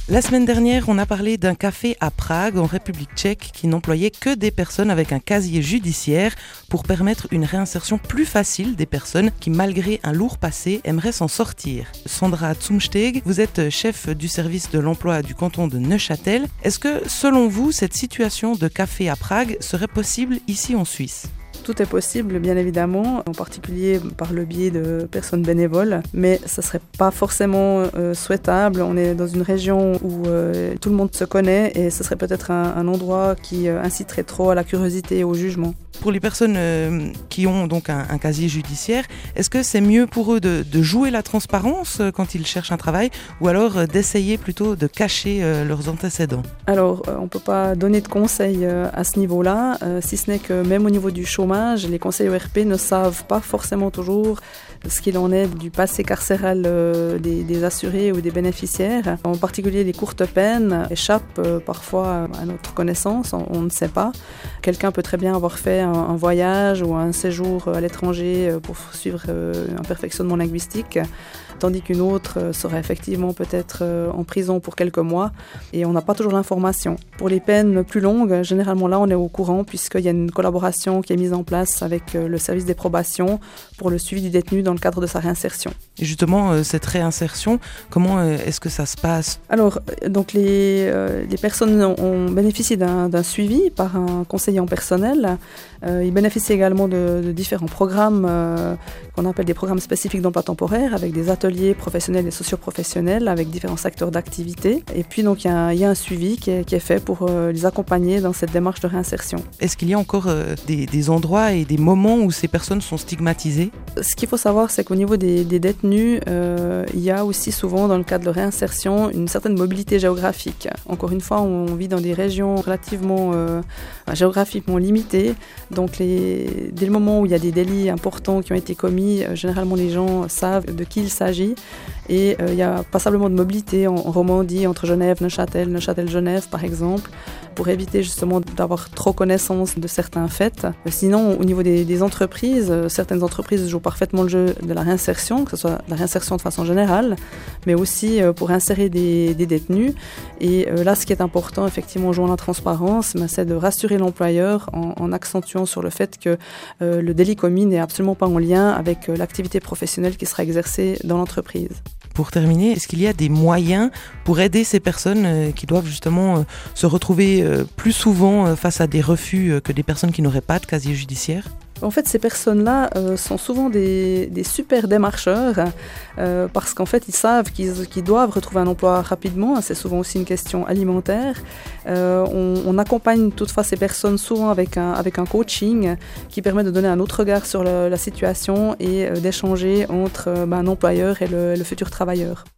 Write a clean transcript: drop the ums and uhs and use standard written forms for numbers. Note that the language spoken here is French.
La semaine dernière, on a parlé d'un café à Prague, en République tchèque, qui n'employait que des personnes avec un casier judiciaire pour permettre une réinsertion plus facile des personnes qui, malgré un lourd passé, aimeraient s'en sortir. Sandra Zumsteg, vous êtes chef du service de l'emploi du canton de Neuchâtel. Est-ce que, selon vous, cette situation de café à Prague serait possible ici en Suisse ? Tout est possible, bien évidemment, en particulier par le biais de personnes bénévoles, mais ce ne serait pas forcément souhaitable. On est dans une région où tout le monde se connaît et ce serait peut-être un endroit qui inciterait trop à la curiosité et au jugement. Pour les personnes qui ont donc un casier judiciaire, est-ce que c'est mieux pour eux de jouer la transparence quand ils cherchent un travail ou alors d'essayer plutôt de cacher leurs antécédents ? Alors, on ne peut pas donner de conseils à ce niveau-là, si ce n'est que même au niveau du chômage, les conseils ORP ne savent pas forcément toujours ce qu'il en est du passé carcéral des assurés ou des bénéficiaires. En particulier, les courtes peines échappent parfois à notre connaissance, on ne sait pas. Quelqu'un peut très bien avoir fait un voyage ou un séjour à l'étranger pour suivre un perfectionnement linguistique, tandis qu'une autre serait effectivement peut-être en prison pour quelques mois et on n'a pas toujours l'information. Pour les peines plus longues, généralement là on est au courant puisqu'il y a une collaboration qui est mise en place avec le service des probations pour le suivi du détenu dans le cadre de sa réinsertion. Et justement, cette réinsertion, comment est-ce que ça se passe ? Alors, donc les personnes ont bénéficié d'un suivi par un conseiller en personnel. Ils bénéficient également de différents programmes qu'on appelle des programmes spécifiques d'emploi temporaire avec des ateliers professionnels et socioprofessionnels avec différents secteurs d'activité. Et puis donc il y a un suivi qui est fait pour les accompagner dans cette démarche de réinsertion. Est-ce qu'il y a encore des endroits et des moments où ces personnes sont stigmatisées ? Ce qu'il faut savoir, c'est qu'au niveau des détenus, il y a aussi souvent dans le cadre de réinsertion une certaine mobilité géographique. Encore une fois, on vit dans des régions relativement géographiquement limitées. Donc dès le moment où il y a des délits importants qui ont été commis, généralement les gens savent de qui il s'agit. Et il y a passablement de mobilité en Romandie, entre Genève, Neuchâtel, Neuchâtel-Genève par exemple, pour éviter justement d'avoir trop connaissance de certains faits. Sinon, au niveau des entreprises, certaines entreprises jouent parfaitement le jeu de la réinsertion, que ce soit la réinsertion de façon générale, mais aussi pour insérer des détenus. Et là, ce qui est important, effectivement, en jouant la transparence, c'est de rassurer l'employeur en accentuant sur le fait que le délit commis n'est absolument pas en lien avec l'activité professionnelle qui sera exercée dans l'entreprise. Pour terminer, est-ce qu'il y a des moyens pour aider ces personnes qui doivent justement se retrouver plus souvent face à des refus que des personnes qui n'auraient pas de casier judiciaire ? En fait, ces personnes-là sont souvent des super démarcheurs parce qu'en fait, ils savent qu'ils doivent retrouver un emploi rapidement. C'est souvent aussi une question alimentaire. On accompagne toutefois ces personnes souvent avec un coaching qui permet de donner un autre regard sur la situation et d'échanger entre un employeur et le futur travailleur.